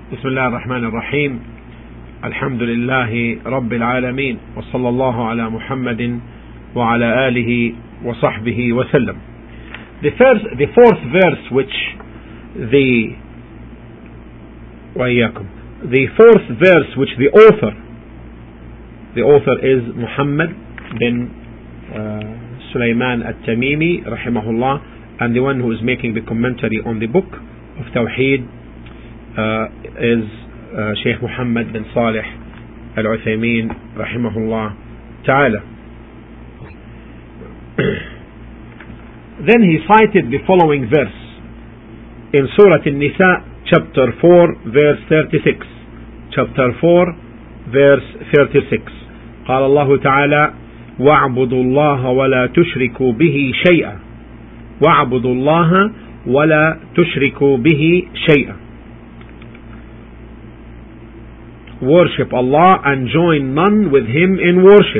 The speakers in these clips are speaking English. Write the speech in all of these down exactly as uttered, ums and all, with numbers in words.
بسم الله الرحمن الرحيم. الحمد لله رب العالمين، وصلى الله على محمد وعلى آله وصحبه وسلم. The first, the fourth verse, which the وإياكم, the fourth verse, which the author, the author is Muhammad bin uh, Sulaiman al-Tamimi, rahimahullah, and the one who is making the commentary on the book of Tawheed uh, is uh, Shaykh Muhammad bin Salih al-Uthaymeen, rahimahullah ta'ala. Then he cited the following verse in Surah An-Nisa, chapter four, verse thirty-six. Chapter four, verse thirty-six. قال الله تعالى: واعبدوا الله ولا تشركوا به شيئا واعبدوا الله ولا تشركوا به شيئا. Worship Allah and join none with Him in worship.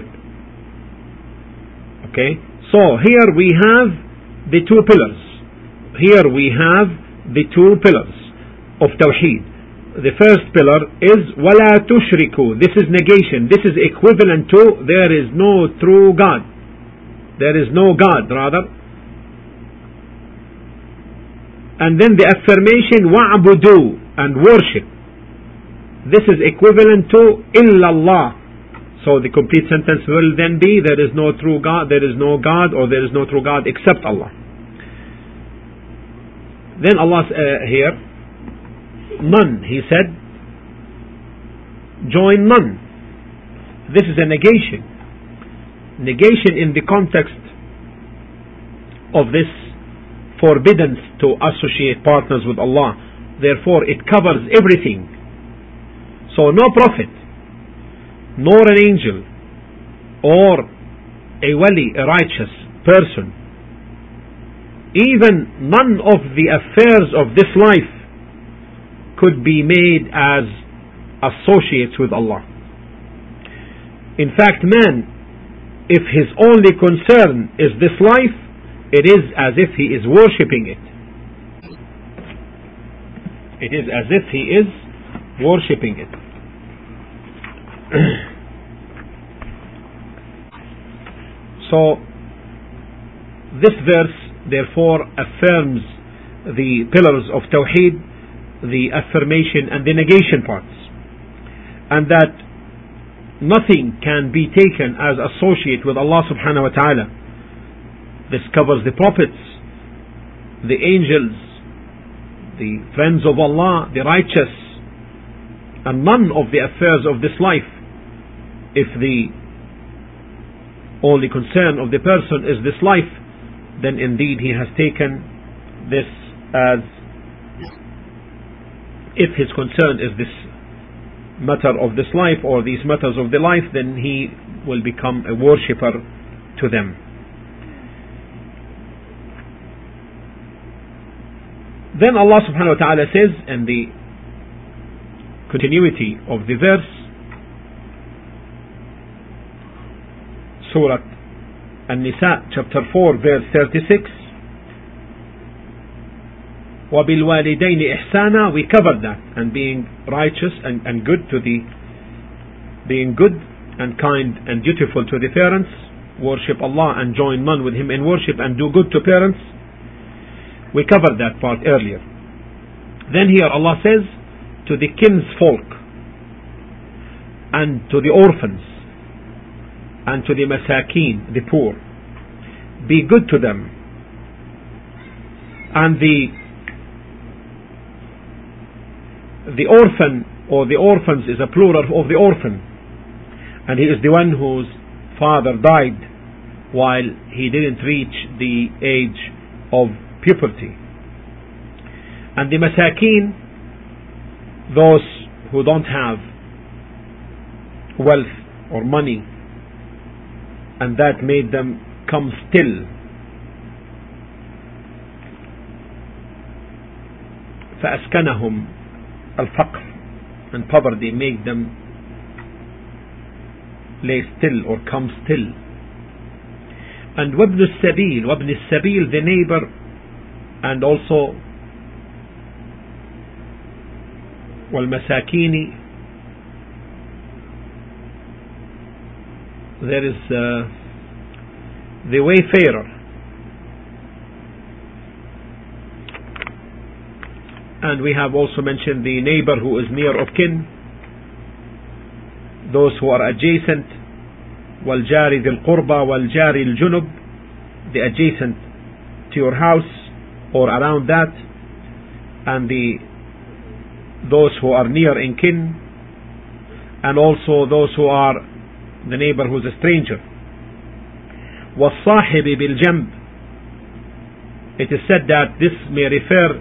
Okay, so here we have the two pillars. Here we have the two pillars of Tawheed. The first pillar is وَلَا تُشْرِكُوا. This is negation. This is equivalent to there is no true God. There is no God, rather. And then the affirmation وَعْبُدُوا, and worship. This is equivalent to إِلَّا اللَّهِ. So the complete sentence will then be there is no true God, there is no God, or there is no true God except Allah. Then Allah uh, here, none, He said, join none. This is a negation. Negation in the context of this forbiddance to associate partners with Allah. Therefore it covers everything. So no prophet, nor an angel, or a wali, a righteous person, even none of the affairs of this life could be made as associates with Allah. In fact, man, if his only concern is this life, it is as if he is worshipping it. It is as if he is worshipping it. So this verse therefore affirms the pillars of Tawheed, the affirmation and the negation parts, and that nothing can be taken as associate with Allah subhanahu wa ta'ala. This covers the prophets, the angels, the friends of Allah, the righteous, and none of the affairs of this life. If the only concern of the person is this life, then indeed he has taken this as, if his concern is this matter of this life or these matters of the life, then he will become a worshipper to them. Then Allah subhanahu wa ta'ala says in the continuity of the verse, Surah An-Nisa, chapter four, verse thirty-six, وَبِالْوَالِدَيْنِ إِحْسَانًا. We covered that, and being righteous and, and good to the, being good and kind and dutiful to the parents, worship Allah and join none with Him in worship, and do good to parents. We covered that part earlier. Then here Allah says, to the kinsfolk, and to the orphans, and to the masakeen, the poor, be good to them. And the the orphan, or the orphans, is a plural of the orphan, and he is the one whose father died while he didn't reach the age of puberty. And the masakeen, those who don't have wealth or money, and that made them come still. فأسكنهم الفقر, and poverty made them lay still or come still. And وابن السبيل, وابن السبيل, the neighbor, and also والمساكين. There is uh, the wayfarer, and we have also mentioned the neighbor who is near of kin, those who are adjacent, والجار ذي القربى والجار الجنب, the adjacent to your house or around that, and the those who are near in kin, and also those who are the neighbor who is a stranger. والصاحب بالجنب, it is said that this may refer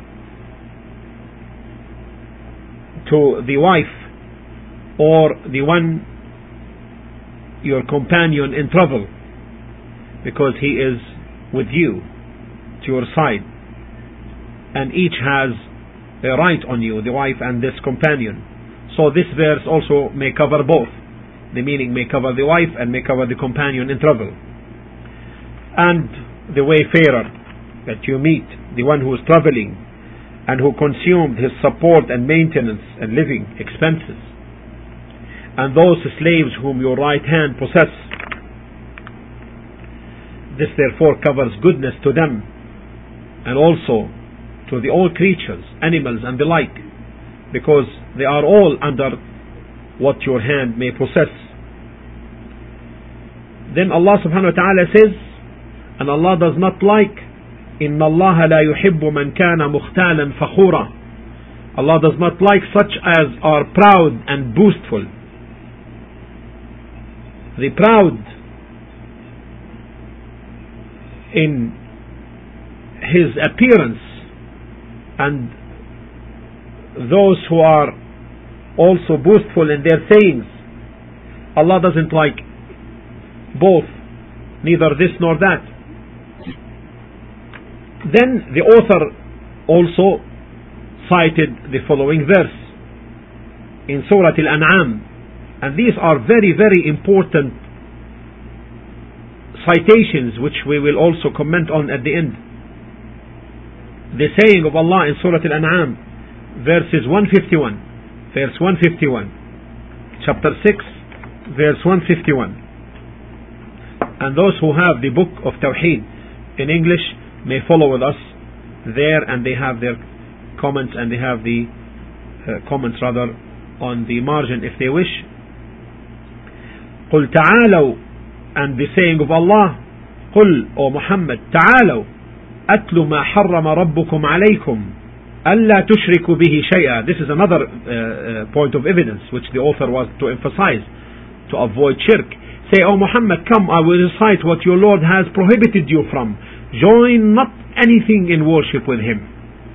to the wife or the one, your companion in trouble, because he is with you, to your side, and each has a right on you, the wife and this companion. So this verse also may cover both. The meaning may cover the wife and may cover the companion in trouble. And the wayfarer that you meet, the one who is traveling and who consumed his support and maintenance and living expenses, and those slaves whom your right hand possess. This therefore covers goodness to them, and also to the all creatures, animals and the like, because they are all under what your hand may possess. Then Allah subhanahu wa ta'ala says, and Allah does not like, إِنَّ اللَّهَ لَا يُحِبُّ مَنْ كَانَ مُخْتَالًا فَخُورًا. Allah does not like such as are proud and boastful. The proud in his appearance, and those who are also boastful in their sayings, Allah doesn't like both, neither this nor that. Then the author also cited the following verse in Surah Al-An'am, and these are very very important citations which we will also comment on at the end. The saying of Allah in Surah Al-An'am, verses one fifty-one, verse one fifty-one, chapter six, verse one fifty-one. And those who have the book of Tawheed in English may follow with us there, and they have their comments, and they have the uh, comments rather on the margin if they wish. قل تعالوا, and the saying of Allah, قل, O Muhammad, تعالوا أتل ما حرم ربكم عليكم ألا تشركوا به شيئا. This is another uh, uh, point of evidence which the author was to emphasize, to avoid shirk. Say, O Muhammad, come, I will recite what your Lord has prohibited you from. Join not anything in worship with him.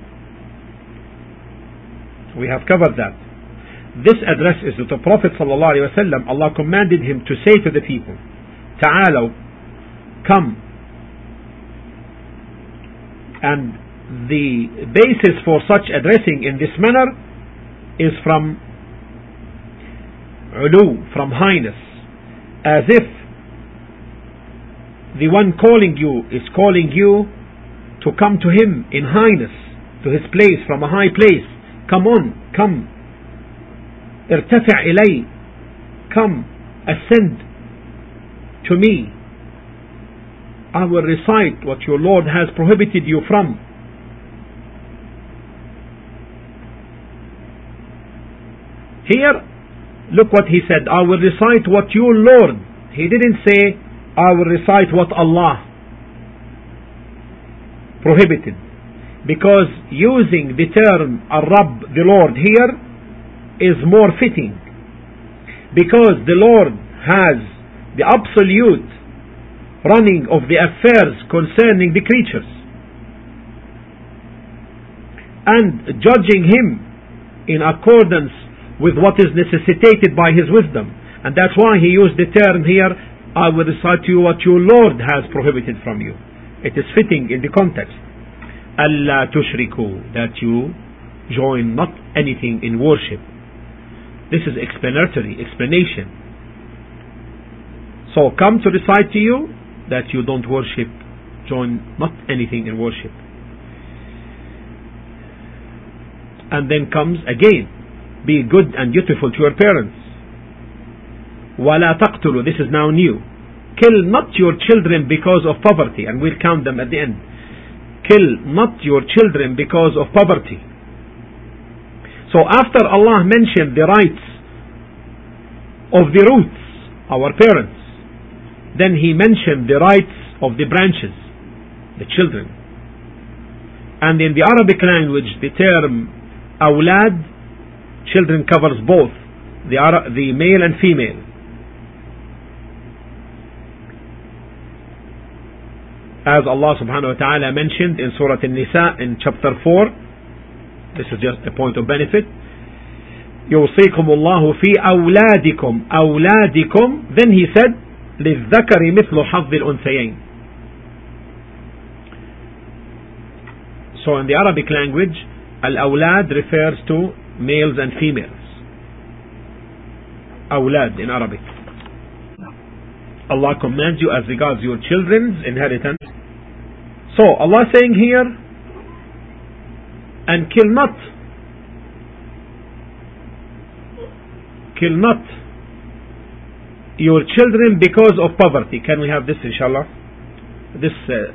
We have covered that. This address is to the Prophet sallallahu alaihi wasallam. Allah commanded him to say to the people, تعالوا, come. And the basis for such addressing in this manner is from ulu, from highness, as if the one calling you is calling you to come to him in highness, to his place, from a high place. Come on, come. ارتفع إلي, come, ascend to me. I will recite what your Lord has prohibited you from. Here, look what he said, I will recite what your Lord. He didn't say, I will recite what Allah prohibited. Because using the term Ar-Rabb, the Lord, here is more fitting. Because the Lord has the absolute running of the affairs concerning the creatures, and judging him in accordance with what is necessitated by his wisdom. And that's why he used the term here, I will recite to you what your Lord has prohibited from you. It is fitting in the context. أَلَّا تُشْرِكُوا, that you join not anything in worship. This is explanatory, explanation. So come to recite to you that you don't worship, join not anything in worship. And then comes again Be good and dutiful to your parents. وَلَا تَقْتُلُوا. This is now new. Kill not your children because of poverty, and we'll count them at the end. Kill not your children because of poverty. So after Allah mentioned the rights of the roots, our parents, then He mentioned the rights of the branches, the children. And in the Arabic language, the term awlad, children, covers both the, Ara- the male and female. As Allah subhanahu wa ta'ala mentioned in Surah An-Nisa in chapter four, this is just a point of benefit. يوصيكم الله في أولادكم أولادكم. Then He said للذكر مثل حظ الأنثيين. So in the Arabic language, al-awlad refers to males and females. Awlad in Arabic. Allah commands you as regards your children's inheritance. So Allah saying here, and kill not, kill not your children because of poverty. Can we have this, inshallah? This uh,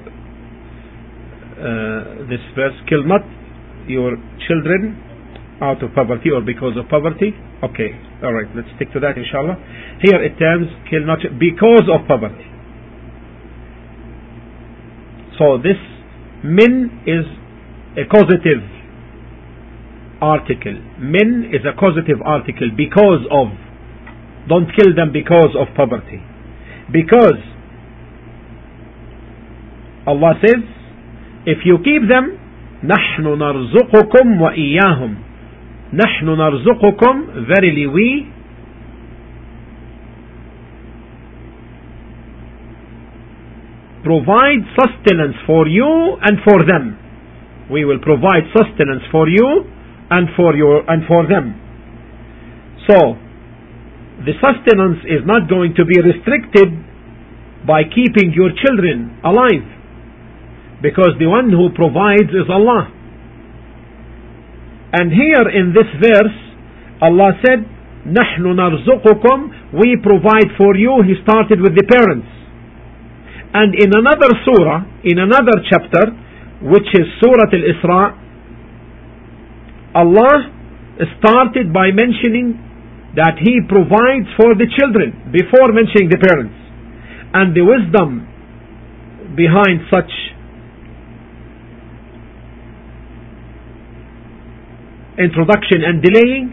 uh, this verse, kill not your children out of poverty or because of poverty. Okay, alright, let's stick to that, inshallah. Here it terms kill not because of poverty. So this min is a causative article. Min is a causative article, because of. Don't kill them because of poverty. Because Allah says, if you keep them, نحن نرزقكم وإياهم. نحن نرزقكم, verily we provide sustenance for you and for them. We will provide sustenance for you and for your and for them. So the sustenance is not going to be restricted by keeping your children alive, because the one who provides is Allah. And here in this verse, Allah said, نَحْنُ نَرْزُقُكُمْ, we provide for you. He started with the parents. And in another surah, in another chapter, which is Surah Al-Isra, Allah started by mentioning that He provides for the children before mentioning the parents. And the wisdom behind such introduction and delaying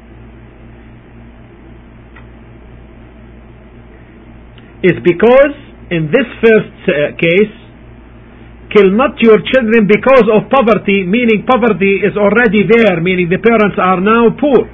is because in this first uh, case, kill not your children because of poverty, meaning poverty is already there, meaning the parents are now poor.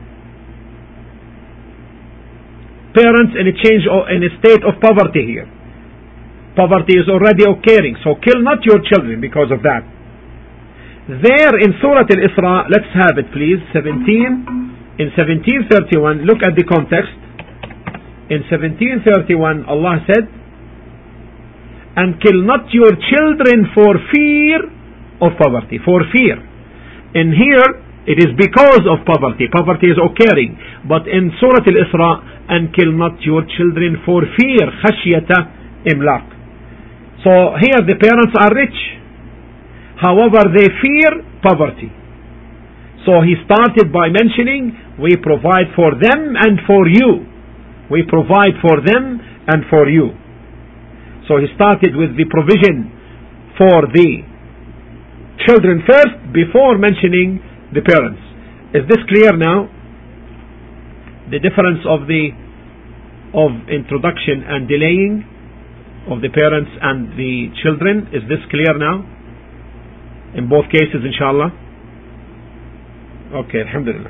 Parents in a change of, in a state of poverty here. Poverty is already occurring, so kill not your children because of that. There in Surah Al-Isra, let's have it please, seventeen, in seventeen thirty-one, look at the context. In seventeen thirty-one, Allah said, and kill not your children for fear of poverty, for fear. In here, it is because of poverty. Poverty is occurring. But in Surah Al-Isra, and kill not your children for fear, khashyata imlaq. So here the parents are rich. However, they fear poverty. So He started by mentioning, we provide for them and for you. We provide for them and for you. So He started with the provision for the children first before mentioning the parents. Is this clear now? The difference of the of introduction and delaying of the parents and the children, is this clear now? In both cases, inshallah. Okay, alhamdulillah.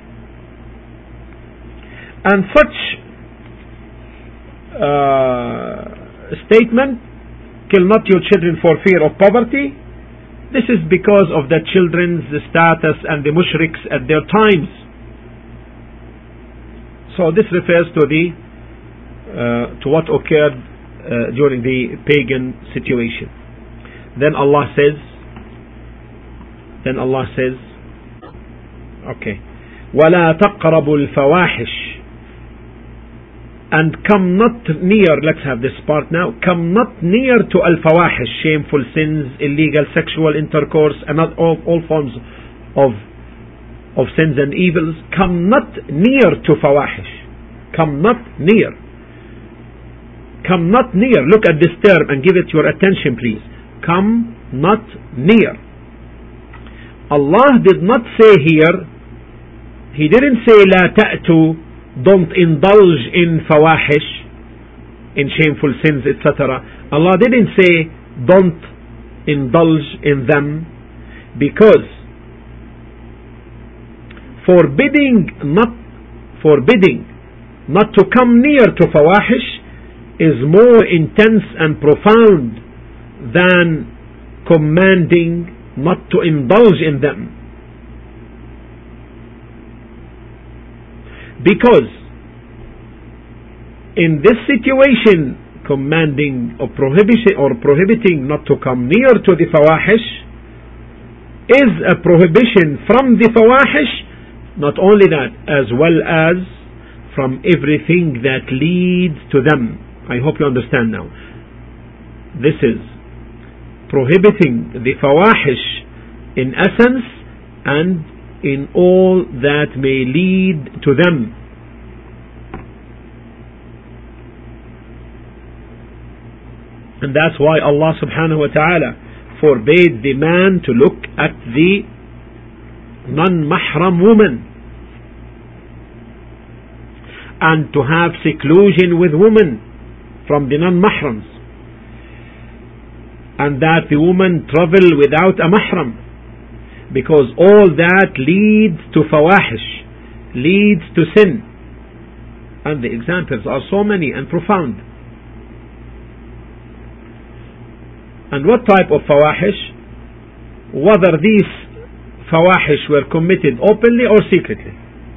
And such uh, statement, kill not your children for fear of poverty, this is because of the children's status and the mushriks at their times. So this refers to the uh, to what occurred uh, during the pagan situation. Then Allah says, then Allah says, okay, وَلَا تَقْرَبُوا الْفَوَاحِشِ, and come not near, let's have this part now, come not near to al-fawahish, shameful sins, illegal sexual intercourse, and all, all forms of, of sins and evils. Come not near to fawahish. Come not near. Come not near. Look at this term and give it your attention, please. Come not near. Allah did not say here, He didn't say لا تأتوا, don't indulge in fawahish, in shameful sins, et cetera. Allah didn't say don't indulge in them, because forbidding not forbidding not to come near to fawahish is more intense and profound than commanding not to indulge in them. Because in this situation, commanding or prohibiting or prohibiting not to come near to the fawahish is a prohibition from the fawahish. Not only that, as well as from everything that leads to them. I hope you understand now. This is prohibiting the fawahish in essence and in all that may lead to them. And that's why Allah subhanahu wa ta'ala forbade the man to look at the non-mahram woman and to have seclusion with women from the non-mahrams, and that the woman travel without a mahram, because all that leads to fawahish, leads to sin. And the examples are so many and profound. And what type of fawahish? Whether these fawahish were committed openly or secretly.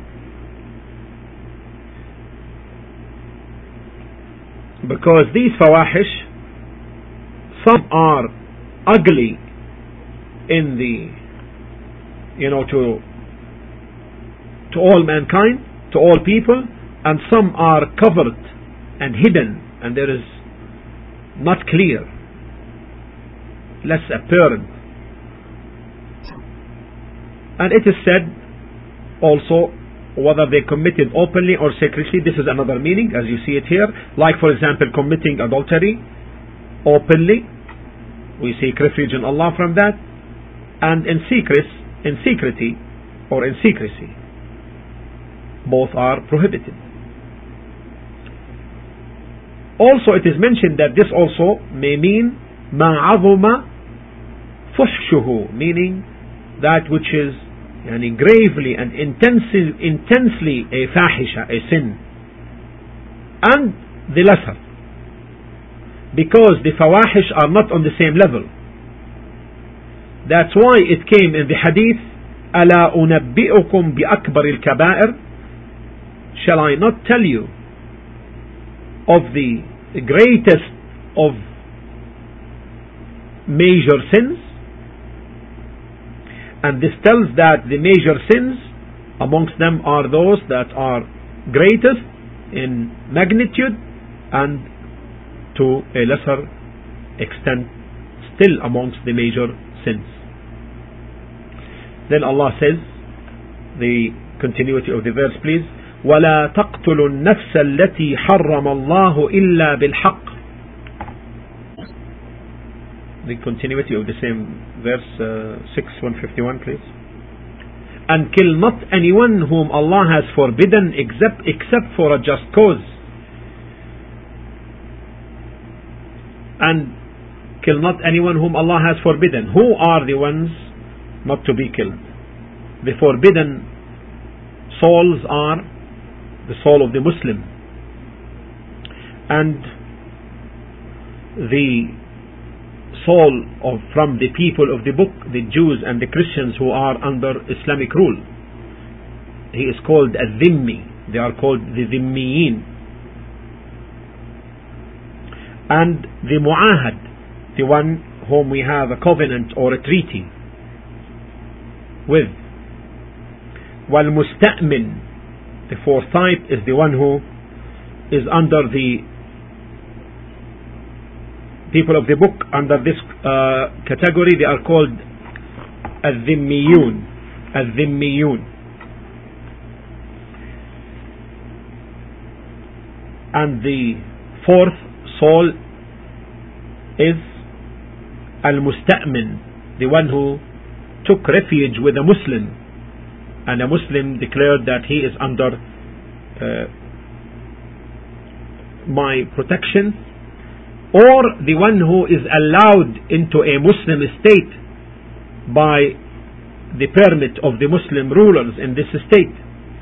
Because these fawahish, some are ugly in the you know, to to all mankind, to all people, and some are covered and hidden, and there is not clear, less apparent. And it is said also, whether they committed openly or secretly, this is another meaning, as you see it here. Like, for example, committing adultery openly, we seek refuge in Allah from that, and in secret, in secrecy or in secrecy, both are prohibited. Also, it is mentioned that this also may mean ما عظم فحشه, meaning that which is yani, gravely and intensely, intensely a fahisha, a sin, and the lesser, because the fawahish are not on the same level. That's why it came in the hadith, ألا أنبئكم بأكبر الكبائر, shall I not tell you of the greatest of major sins? And this tells that the major sins amongst them are those that are greatest in magnitude and to a lesser extent still amongst the major sins. Then Allah says, the continuity of the verse please, وَلَا تَقْتُلُوا النَّفْسَ الَّتِي حَرَّمَ اللَّهُ إِلَّا بِالْحَقِّ. The continuity of the same verse, uh, six one fifty-one please. And kill not anyone whom Allah has forbidden except, except for a just cause. And kill not anyone whom Allah has forbidden. Who are the ones not to be killed? The forbidden souls are the soul of the Muslim and the soul of from the people of the book, the Jews and the Christians who are under Islamic rule. He is called a dhimmi. They are called the dhimmiyin. And the mu'ahad, the one whom we have a covenant or a treaty with. والمستأمن, the fourth type, is the one who is under the people of the book. Under this uh, category they are called الذميون. الذميون. And the fourth soul is المستأمن, the one who took refuge with a Muslim, and a Muslim declared that he is under uh, my protection, or the one who is allowed into a Muslim state by the permit of the Muslim rulers in this state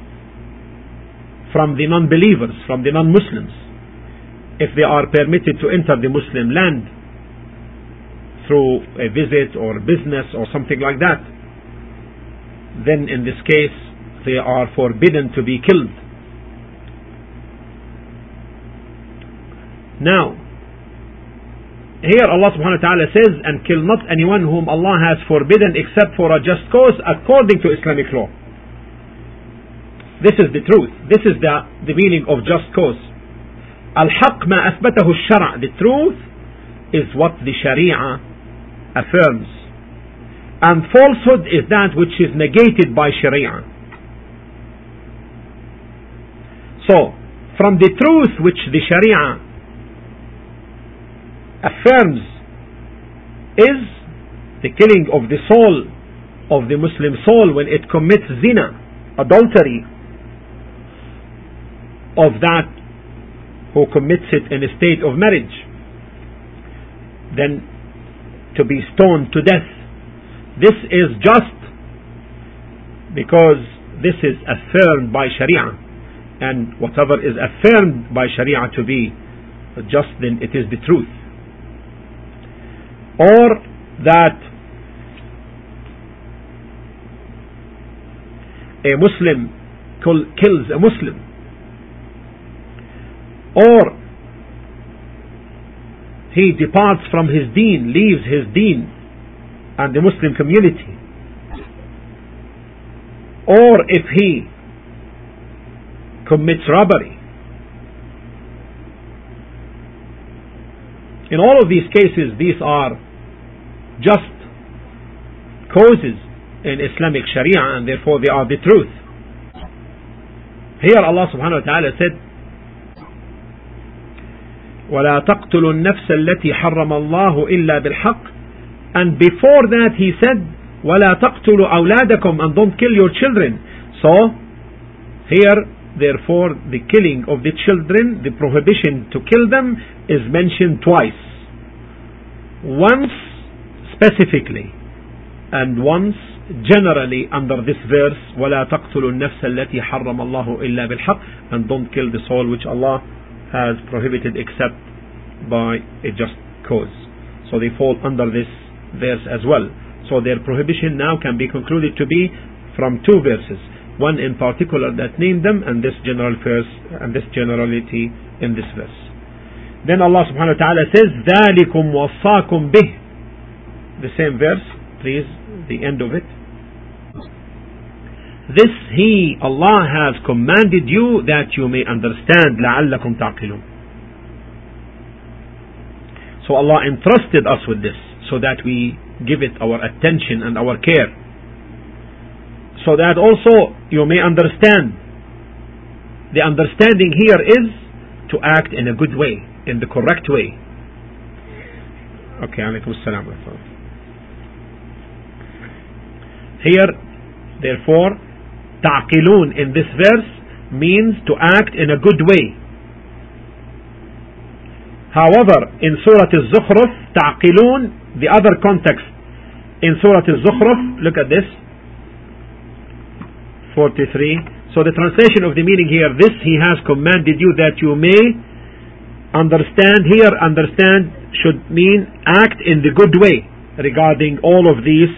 from the non-believers, from the non-Muslims. If they are permitted to enter the Muslim land through a visit or business or something like that, then in this case they are forbidden to be killed. Now, here Allah subhanahu wa ta'ala says, and kill not anyone whom Allah has forbidden except for a just cause according to Islamic law. This is the truth. This is the, the meaning of just cause. Al-haq ma athbatahu al-shara'. The truth is what the Sharia affirms. And falsehood is that which is negated by Sharia. So, from the truth which the Sharia affirms is the killing of the soul, of the Muslim soul, when it commits zina, adultery, of that who commits it in a state of marriage, then to be stoned to death. This is just because this is affirmed by Sharia, and whatever is affirmed by Sharia to be just, then it is the truth. Or that a Muslim kills a Muslim, or he departs from his deen, leaves his deen and the Muslim community, or if he commits robbery. In all of these cases, these are just causes in Islamic Sharia, and therefore they are the truth. Here Allah subhanahu wa ta'ala said, وَلَا تَقْتُلُوا النَّفْسَ الَّتِي حَرَّمَ اللَّهُ إِلَّا بِالْحَقِّ. And before that he said, وَلَا تَقْتُلُوا أَوْلَادَكُمْ, and don't kill your children. So here, therefore, the killing of the children, the prohibition to kill them, is mentioned twice. Once specifically, and once generally under this verse, وَلَا تَقْتُلُوا النَّفْسَ الَّتِي حَرَّمَ اللَّهُ إِلَّا بِالْحَقِّ, and don't kill the soul which Allah has prohibited except by a just cause. So they fall under this verse as well. So their prohibition now can be concluded to be from two verses, one in particular that named them, and this general verse, and this generality in this verse. Then Allah subhanahu wa ta'ala says, ذَلِكُمْ وَصَّاكُمْ بِهِ. The same verse, please, the end of it. This He, Allah, has commanded you that you may understand. لَعَلَّكُمْ تَعْقِلُونَ. So Allah entrusted us with this so that we give it our attention and our care, so that also you may understand. The understanding here is to act in a good way, in the correct way. Okay, alaykum as-salam. Here, therefore, ta'qilun in this verse means to act in a good way. However, in Surah Al-Zukhruf, ta'qilun, the other context in Surah Al-Zukhruf, look at this, forty-three. So the translation of the meaning here, this He has commanded you that you may understand. Here, understand should mean act in the good way regarding all of these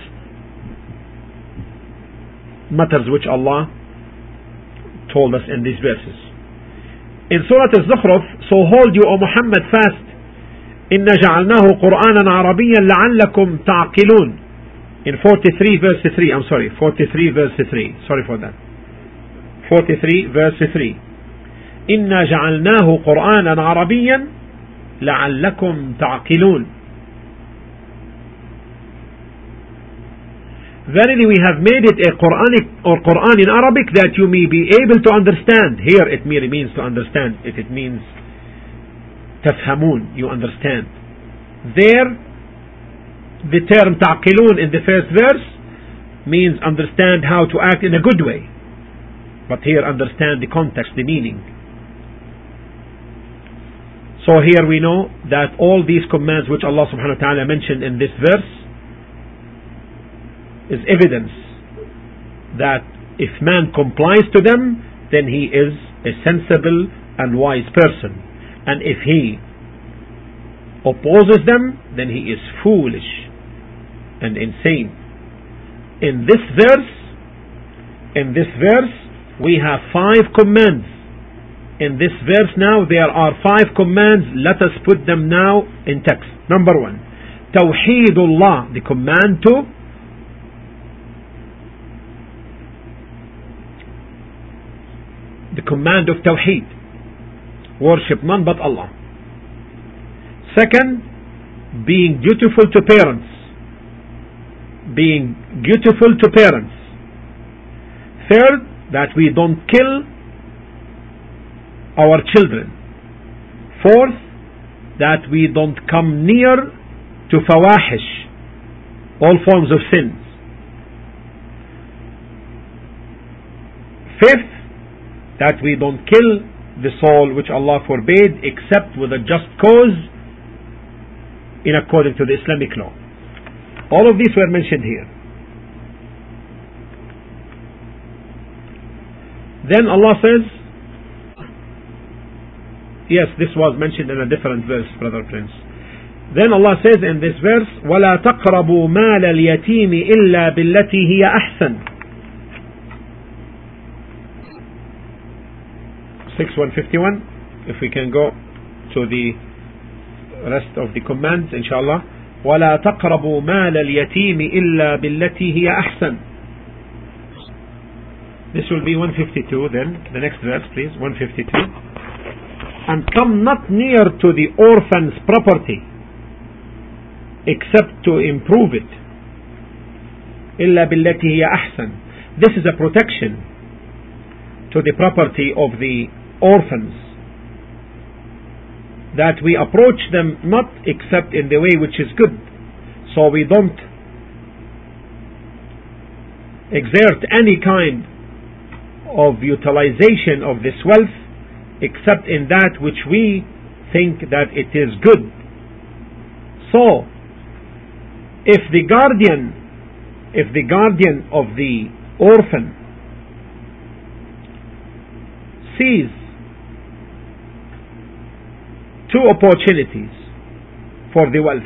matters which Allah told us in these verses. In Surah Al-Zukhruf, so hold you, O Muhammad, fast. إِنَّا جَعَلْنَاهُ قُرْآنًا عَرَبِيًّا لَعَلَّكُمْ تَعْقِلُونَ. In forty-three verse three, I'm sorry, forty-three verse three, sorry for that. forty-three verse three. إنا جعلناه قرآنا عربيا لعلكم تعقلون. Verily we have made it a Quranic or Quran in Arabic that you may be able to understand. Here it merely means to understand. It, it means تفهمون, you understand. There the term تعقلون in the first verse means understand how to act in a good way. But here understand the context, the meaning. So here we know that all these commands which Allah subhanahu wa ta'ala mentioned in this verse is evidence that if man complies to them, then he is a sensible and wise person. And if he opposes them, then he is foolish and insane. In this verse, in this verse, we have five commands. In this verse now, there are five commands. Let us put them now in text. Number one, Tawheedullah, the command to the command of Tawheed, worship none but Allah. Second, being dutiful to parents, being dutiful to parents. Third, that we don't kill our children. Fourth, that we don't come near to fawahish, all forms of sins. Fifth, that we don't kill the soul which Allah forbade except with a just cause in according to the Islamic law. All of these were mentioned here. Then Allah says, yes, this was mentioned in a different verse, Brother Prince. Then Allah says in this verse, وَلَا تَقْرَبُوا مَالَ الْيَتِيمِ إِلَّا بِالَّتِي هِيَ أَحْسَنُ. six one fifty-one. If we can go to the rest of the commands, inshallah. وَلَا تَقْرَبُوا مَالَ الْيَتِيمِ إِلَّا بِالَّتِي هِيَ أَحْسَنُ. This will be one fifty-two then. The next verse, please. one fifty-two. And come not near to the orphan's property except to improve it. إِلَّا بِالَّتِي هِيَ أَحْسَنُ. This is a protection to the property of the orphans, that we approach them not except in the way which is good. So we don't exert any kind of utilization of this wealth except in that which we think that it is good. So if the guardian if the guardian of the orphan sees two opportunities for the wealth,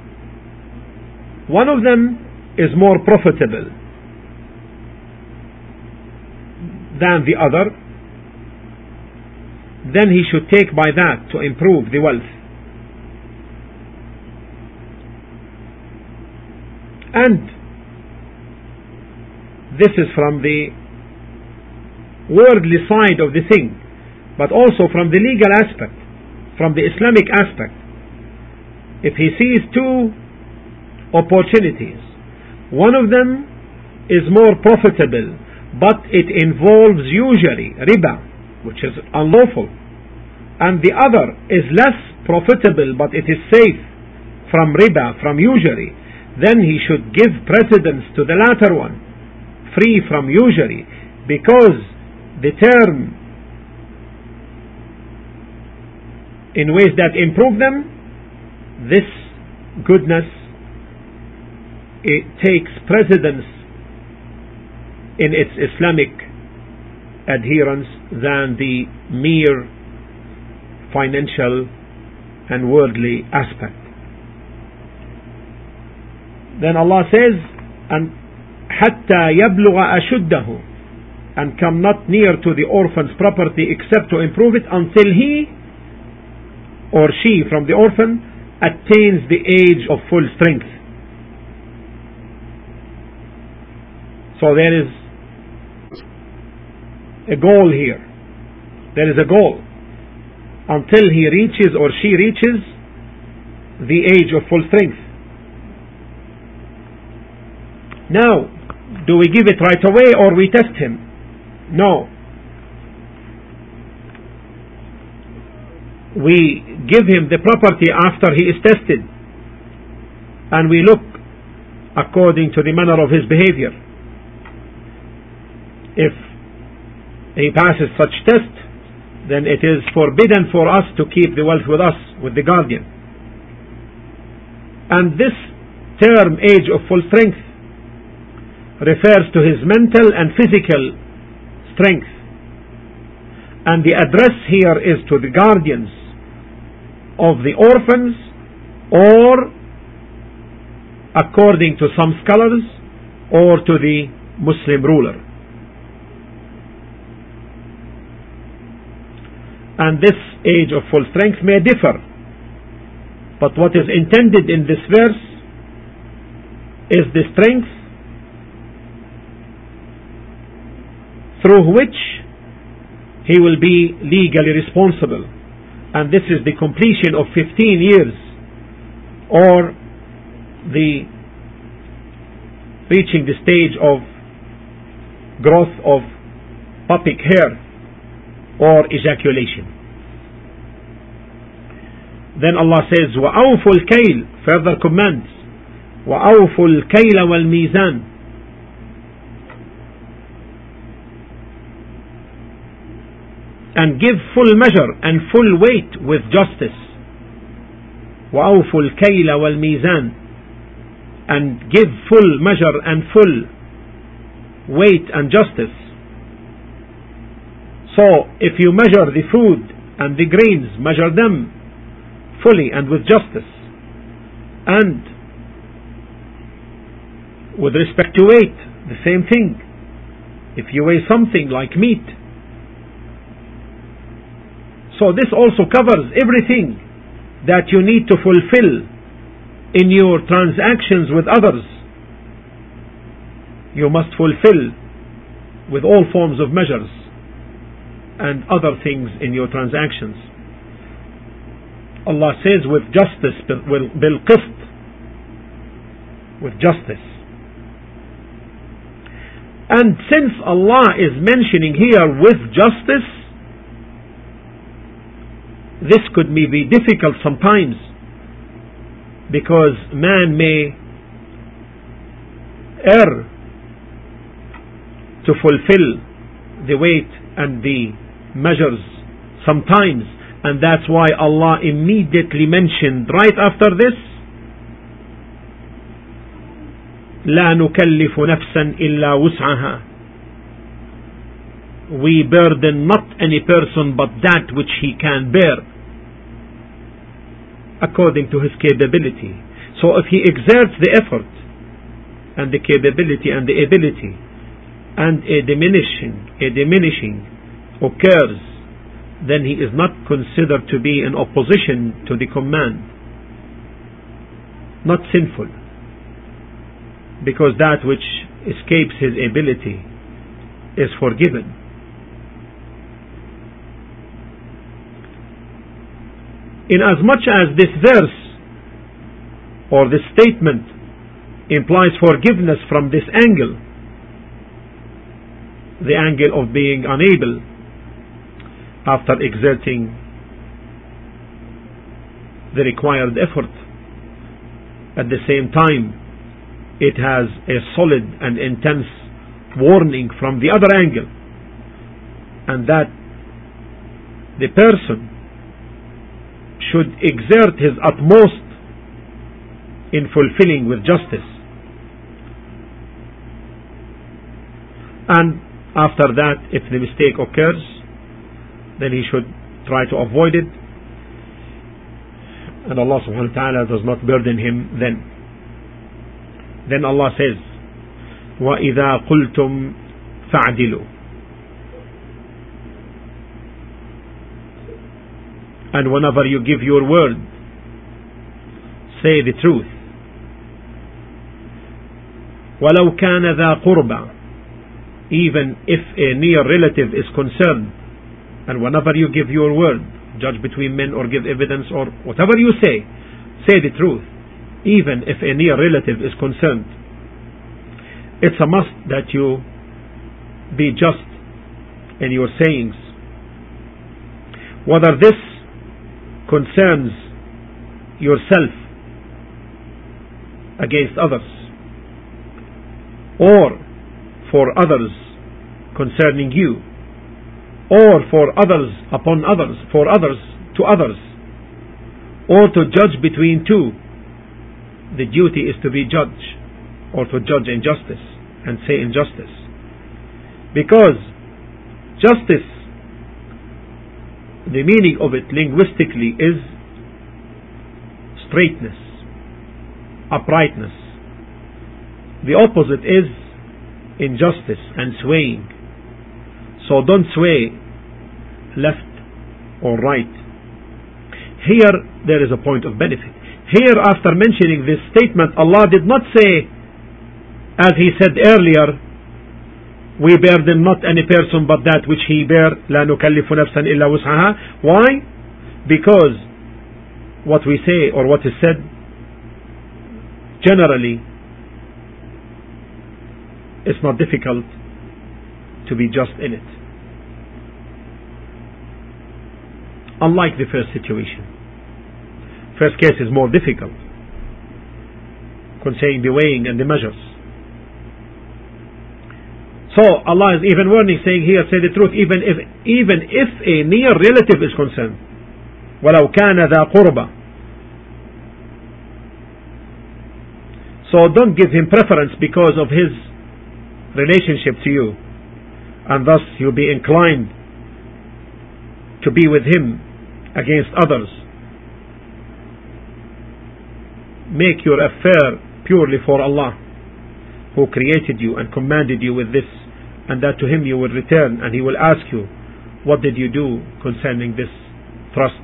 one of them is more profitable than the other, then he should take by that to improve the wealth. And this is from the worldly side of the thing, but also from the legal aspect, from the Islamic aspect. If he sees two opportunities, one of them is more profitable, but it involves usury, riba, which is unlawful, and the other is less profitable, but it is safe from riba, from usury, then he should give precedence to the latter one, free from usury, because the term in ways that improve them, this goodness, it takes precedence in its Islamic adherence than the mere financial and worldly aspect. Then Allah says, and حتى يبلغ أشده, and come not near to the orphan's property except to improve it until he or she from the orphan attains the age of full strength. So there is a goal here. There is a goal until he reaches or she reaches the age of full strength. Now, do we give it right away or we test him? No. We give him the property after he is tested, and we look according to the manner of his behavior. If he passes such test, then it is forbidden for us to keep the wealth with us, with the guardian. And this term, age of full strength, refers to his mental and physical strength. And the address here is to the guardians of the orphans, or according to some scholars, or to the Muslim ruler. And this age of full strength may differ, but what is intended in this verse is the strength through which he will be legally responsible, and this is the completion of fifteen years, or the reaching the stage of growth of pubic hair or ejaculation. Then Allah says, وَأَوْفُوا الْكَيْلِ, further commands, وَأَوْفُوا الْكَيْلَ وَالْمِيزَانِ, and give full measure and full weight with justice. وَأَوْفُوا الْكَيْلَ وَالْمِيزَانِ, and give full measure and full weight and justice. So if you measure the food and the grains, measure them fully and with justice. And with respect to weight, the same thing. If you weigh something like meat, so this also covers everything that you need to fulfill in your transactions with others. You must fulfill with all forms of measures and other things in your transactions. Allah says with justice, bil qist, with justice. And since Allah is mentioning here with justice, this could be difficult sometimes, because man may err to fulfill the weight and the measures sometimes, and that's why Allah immediately mentioned right after this, لا نكلف نفسا إلا وسعها, we burden not any person but that which he can bear according to his capability. So if he exerts the effort and the capability and the ability, and a diminishing a diminishing occurs, then he is not considered to be in opposition to the command, not sinful, because that which escapes his ability is forgiven. In as much as this verse or this statement implies forgiveness from this angle, the angle of being unable after exerting the required effort, at the same time it has a solid and intense warning from the other angle, and that the person should exert his utmost in fulfilling with justice. And after that, if the mistake occurs, then he should try to avoid it, and Allah subhanahu wa ta'ala does not burden him then. Then Allah says, وَإِذَا قُلْتُمْ فَاعْدِلُوا, and whenever you give your word, say the truth. وَلَوْ كَانَ ذَا قُرْبَى, even if a near relative is concerned, and whenever you give your word, judge between men or give evidence or whatever you say, say the truth, even if a near relative is concerned. It's a must that you be just in your sayings, whether this concerns yourself against others or for others concerning you, or for others upon others, for others to others, or to judge between two. The duty is to be judge, or to judge injustice and say injustice, because justice, the meaning of it linguistically is straightness, uprightness. The opposite is injustice and swaying. So don't sway left or right. Here there is a point of benefit. Here, after mentioning this statement, Allah did not say, as He said earlier, we burden not any person but that which he bear, لا نكلف نفسا إلا وسعها. Why? Because what we say or what is said generally, it's not difficult to be just in it. Unlike the first situation. First case is more difficult, concerning the weighing and the measures. So Allah is even warning, saying here, say the truth, even if even if a near relative is concerned. وَلَوْ كَانَ ذَا قُرْبَى. So don't give him preference because of his relationship to you, and thus you'll be inclined to be with him against others. Make your affair purely for Allah, who created you and commanded you with this, and that to Him you will return, and He will ask you, what did you do concerning this trust?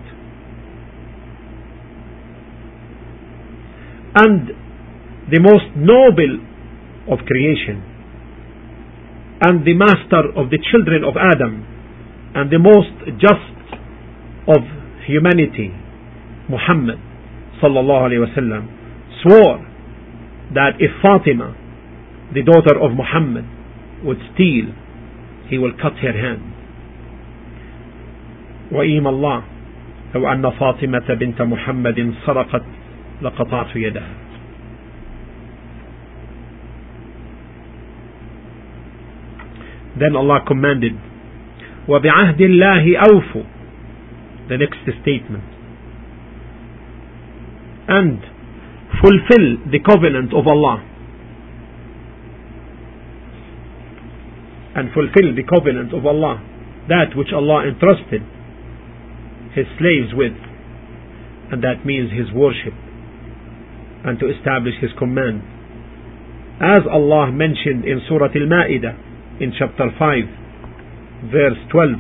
And the most noble of creation, and the master of the children of Adam, and the most just of humanity, Muhammad sallallahu alaihi wasallam, swore that if Fatima, the daughter of Muhammad, would steal, he will cut her hand. وَإِيمَ اللَّهِ لَوْ أَنَّ فاطمة بنت محمد سرقت لقطعت يدها. Then Allah commanded, وَبِعَهْدِ اللَّهِ أَوْفُوا, the next statement, and fulfill the covenant of Allah, and fulfill the covenant of Allah, that which Allah entrusted His slaves with, and that means His worship, and to establish His command, as Allah mentioned in Surah Al-Ma'idah in chapter five verse twelve.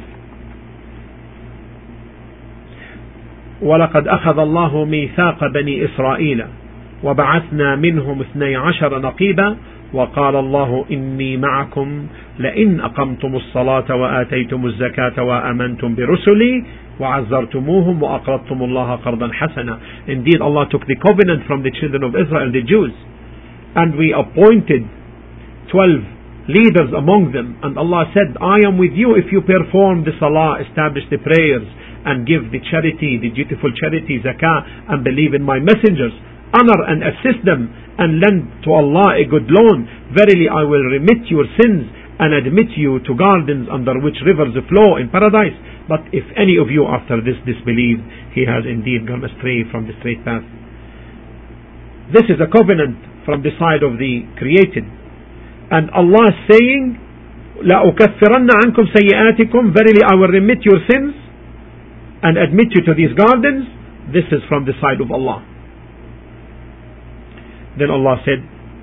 وَلَقَدْ أَخَذَ اللَّهُ مِيثَاقَ بَنِي إِسْرَائِيلَ وَبَعَثْنَا مِنْهُمْ اثْنَيْ عَشَرَ نَقِيبًا وَقَالَ اللَّهُ إِنِّي مَعَكُمْ لَئِنْ أَقَمْتُمُ الصَّلَاةَ وَآتَيْتُمُ الزَّكَاةَ وَآمَنْتُمْ بِرُسُلِي وَعَزَّرْتُمُوهُمْ وَأَقْرَضْتُمُ اللَّهَ قَرْضًا حَسَنًا. Indeed, Allah took the covenant from the children of Israel, the Jews, and we appointed twelve leaders among them, and Allah said, I am with you if you perform the salah, establish the prayers, and give the charity, the dutiful charity, zakah, and believe in my messengers, honor and assist them, and lend to Allah a good loan. Verily I will remit your sins and admit you to gardens under which rivers flow in paradise. But if any of you after this disbelieve, he has indeed gone astray from the straight path. This is a covenant from the side of the created, and Allah is saying, لَأُكَفِّرَنَّ عَنْكُمْ سَيِّئَاتِكُمْ, verily I will remit your sins and admit you to these gardens. This is from the side of Allah. Then Allah said,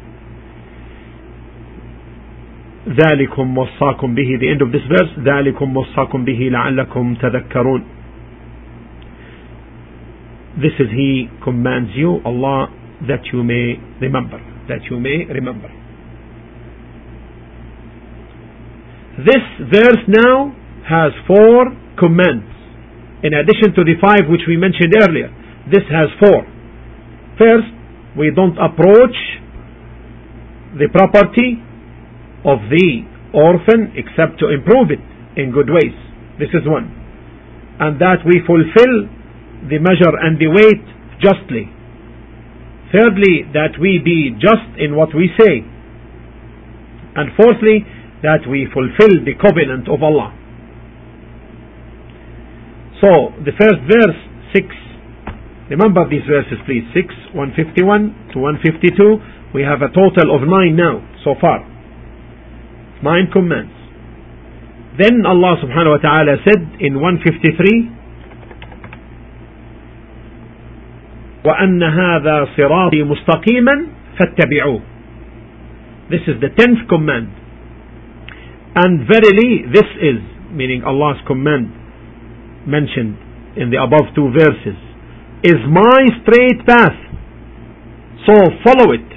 ذَلِكُمْ وَصَّاكُمْ بِهِ, the end of this verse, ذَلِكُمْ وَصَّاكُمْ بِهِ لَعَلَّكُمْ تَذَكَّرُونَ. This is He commands you, Allah, that you may remember, that you may remember. This verse now has four commands. In addition to the five which we mentioned earlier, this has four. First, we don't approach the property of the orphan except to improve it in good ways. This is one. And that we fulfill the measure and the weight justly. Thirdly, that we be just in what we say. And fourthly, that we fulfill the covenant of Allah. So, the first verse, six. Remember these verses please. six, one fifty-one to one fifty-two. We have a total of nine now, so far. Nine commands. Then Allah subhanahu wa ta'ala said in one fifty-three, وَأَنَّ هَذَا صِرَاطِي مُسْتَقِيمًا فَاتَّبِعُوهُ. This is the tenth command. And verily this is, meaning Allah's command mentioned in the above two verses, is my straight path. So follow it.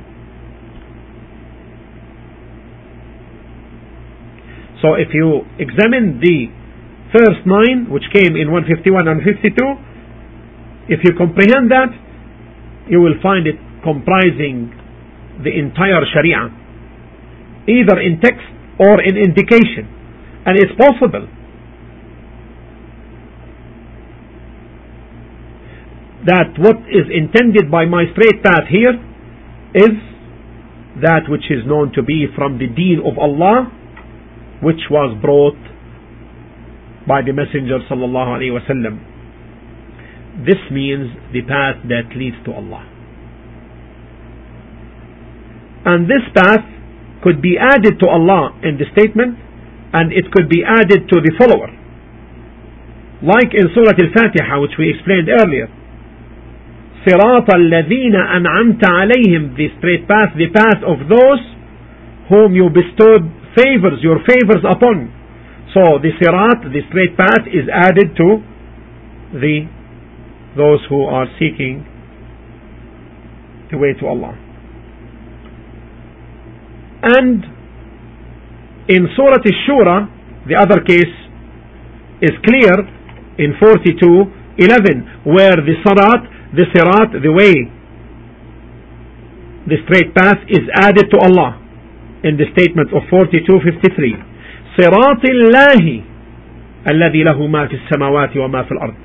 So if you examine the first nine which came in one fifty-one and fifty-two, if you comprehend that, you will find it comprising the entire Sharia, either in text or in indication. And it's possible that what is intended by my straight path here is that which is known to be from the deen of Allah, which was brought by the Messenger sallallahu alaihi wasallam. This means the path that leads to Allah. And this path could be added to Allah in the statement, and it could be added to the follower. Like in Surah Al-Fatiha, which we explained earlier. صِرَاطَ الَّذِينَ أَنْعَمْتَ عَلَيْهِمْ, the straight path, the path of those whom you bestowed favors, your favors upon. So the sirat, the straight path, is added to the those who are seeking the way to Allah. And in Surah Ash-Shura, the other case is clear in forty-two eleven, where the sirat, the sirat, the way, the straight path is added to Allah in the statement of forty-two fifty-three. صراط الله الذي له ما في السماوات وما في الأرض.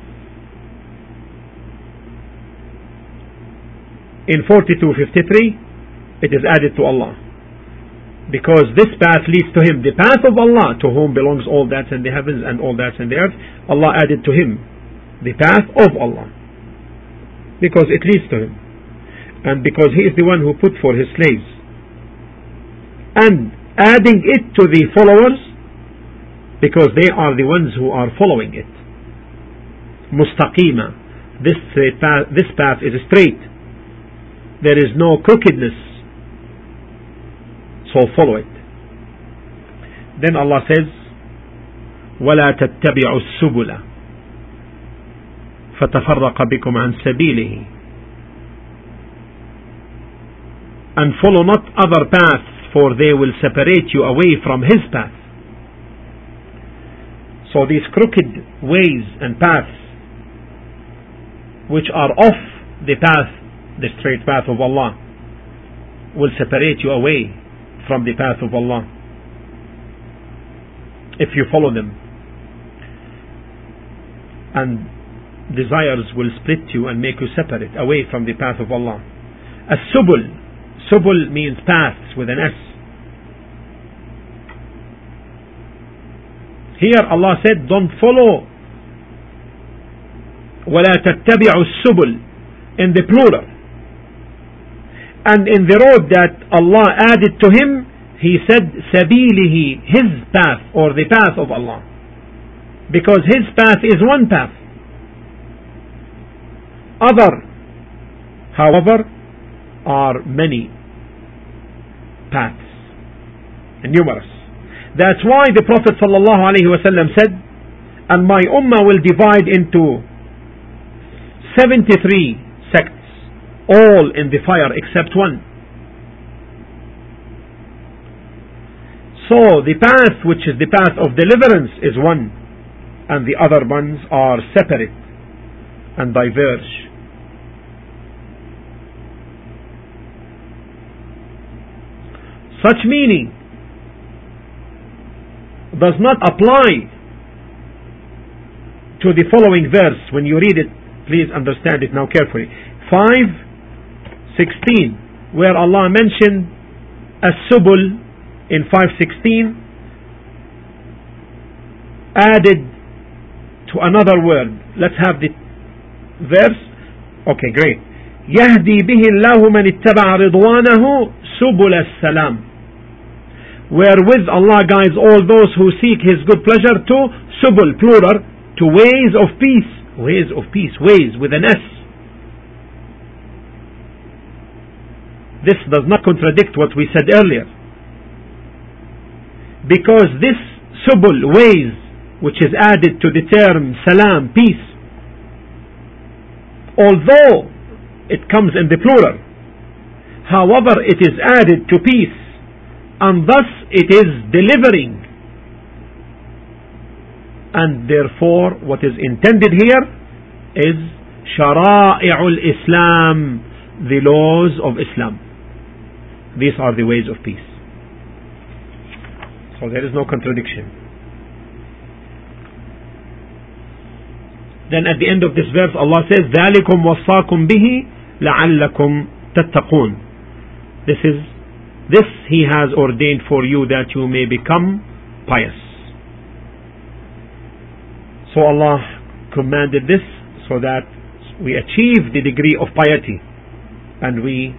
In forty-two fifty-three, it is added to Allah, because this path leads to Him. The path of Allah, to whom belongs all that's in the heavens and all that's in the earth, Allah added to Him the path of Allah, because it leads to Him, and because He is the one who put for His slaves. And adding it to the followers, because they are the ones who are following it. Mustaqima, this path, this path is straight. There is no crookedness, so follow it. Then Allah says, وَلَا تَتَّبِعُوا السُّبُلَ فَتَفَرَّقَ بِكُمْ عَنْ سَبِيلِهِ. And follow not other paths, for they will separate you away from His path. So these crooked ways and paths, which are off the path, the straight path of Allah, will separate you away from the path of Allah if you follow them. And desires will split you and make you separate away from the path of Allah. As-subul, subul means paths with an S. Here Allah said, don't follow وَلَا تَتَّبِعُوا السُّبُلِ in the plural. And in the road that Allah added to Him, He said سَبِيلِهِ, His path, or the path of Allah, because His path is one path. Other, however, are many paths, and numerous. That's why the Prophet ﷺ said, and my ummah will divide into seventy-three sects, all in the fire except one. So the path which is the path of deliverance is one, and the other ones are separate and diverge. Such meaning does not apply to the following verse. When you read it, please understand it now carefully. five sixteen, where Allah mentioned as-subul in five sixteen, added to another word. Let's have the verse. Okay, great. يهدي به الله من اتبع رضوانه سبل السلام, wherewith Allah guides all those who seek His good pleasure to subul, plural, to ways of peace. Ways of peace, ways with an S. This does not contradict what we said earlier, because this subul, ways, which is added to the term salam, peace, although it comes in the plural, however it is added to peace, and thus it is delivering, and therefore what is intended here is shara'i'ul Islam, the laws of Islam. These are the ways of peace. So there is no contradiction. Then at the end of this verse Allah says ذَلِكُمْ وَصَّاكُمْ بِهِ لَعَلَّكُمْ تَتَّقُونَ. This is this He has ordained for you that you may become pious. So Allah commanded this so that we achieve the degree of piety and we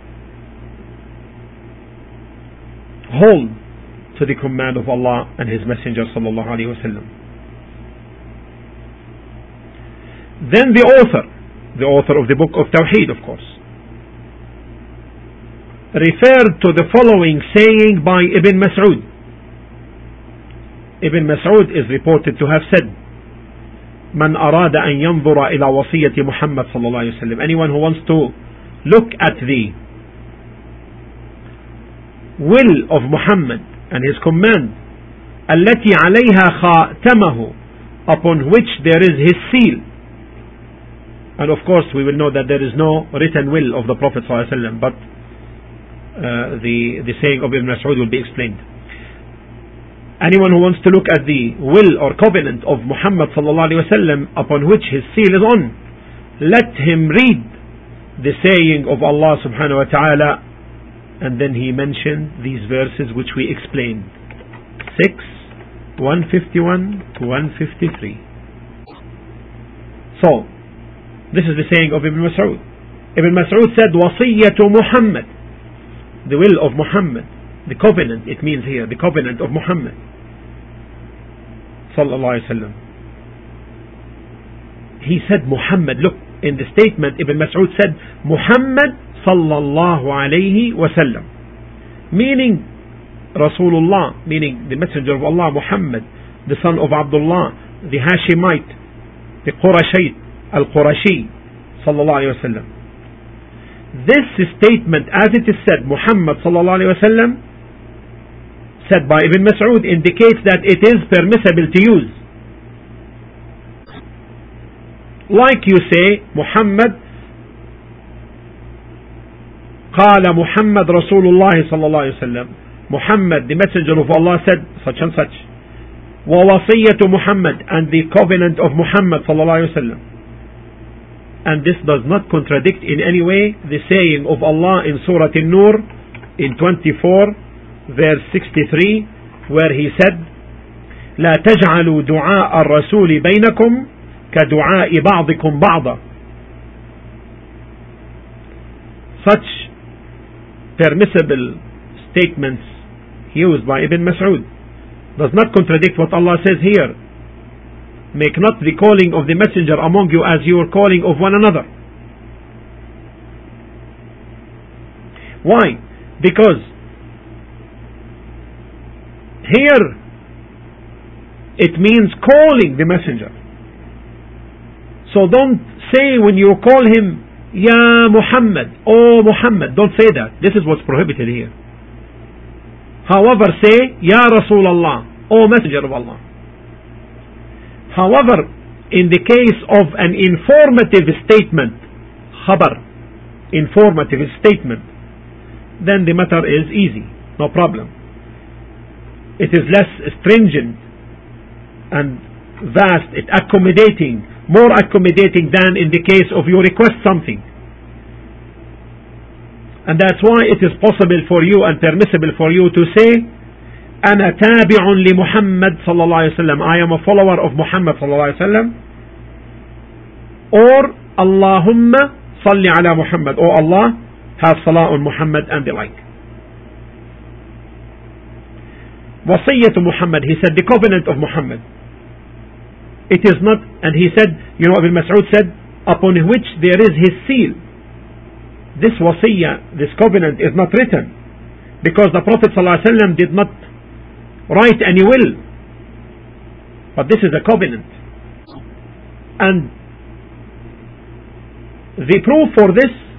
hold to the command of Allah and His Messenger sallallahu alaihi wasallam. Then the author, the author of the book of Tawheed, of course, referred to the following saying by Ibn Mas'ud. Ibn Mas'ud is reported to have said, من أراد أن ينظر إلى وصية محمد صلى الله عليه وسلم, anyone who wants to look at the will of Muhammad and his command, التي عليها خاتمه, upon which there is his seal. And of course we will know that there is no written will of the Prophet صلى الله عليه وسلم, but uh, the, the saying of Ibn Mas'ud will be explained. Anyone who wants to look at the will or covenant of Muhammad sallallahu alaihi wasallam upon which his seal is on, let him read the saying of Allah subhanahu wa ta'ala. And then he mentioned these verses which we explained, six, one fifty-one to one fifty-three. So this is the saying of Ibn Mas'ud. Ibn Mas'ud said wasiyyatu Muhammad, the will of Muhammad, the covenant, it means here the covenant of Muhammad sallallahu alaihi wasallam. He said Muhammad. Look, in the statement Ibn Mas'ud said Muhammad sallallahu alaihi wasallam, meaning Rasulullah, meaning the messenger of Allah, Muhammad, the son of Abdullah, the Hashemite, the Qurashite, Al-Qurashi sallallahu alaihi wasallam. This statement, as it is said Muhammad sallallahu alaihi wasallam, said by Ibn Mas'ud, indicates that it is permissible to use. Like you say Muhammad قال محمد رسول الله صلى الله عليه وسلم, Muhammad the messenger of Allah said such and such. ووصية Muhammad, and the covenant of Muhammad صلى الله عليه وسلم. And this does not contradict in any way the saying of Allah in Surah An-Nur in twenty-four verse sixty-three, where He said لا تجعلوا دعاء الرسول بينكم كدعاء بعضكم بعضا. Such permissible statements used by Ibn Mas'ud does not contradict what Allah says here. Make not the calling of the messenger among you as your calling of one another. Why? Because here it means calling the messenger. So don't say when you call him Ya Muhammad, oh Muhammad, don't say that. This is what's prohibited here. However, say, Ya Rasulullah, O Messenger of Allah. However, in the case of an informative statement, khabar, informative statement, then the matter is easy, no problem. It is less stringent and vast, it accommodating, more accommodating than in the case of you request something. And that's why it is possible for you and permissible for you to say, أنا تابع لمحمد صلى الله عليه وسلم, I am a follower of Muhammad صلى الله عليه وسلم, or اللهم صل على محمد, or Allah have salah on Muhammad, and the like. وصية Muhammad, he said the covenant of Muhammad. It is not, and he said, you know, Ibn Mas'ud said, upon which there is his seal. This wasiyah, this covenant is not written, because the Prophet ﷺ did not write any will, but this is a covenant. And the proof for this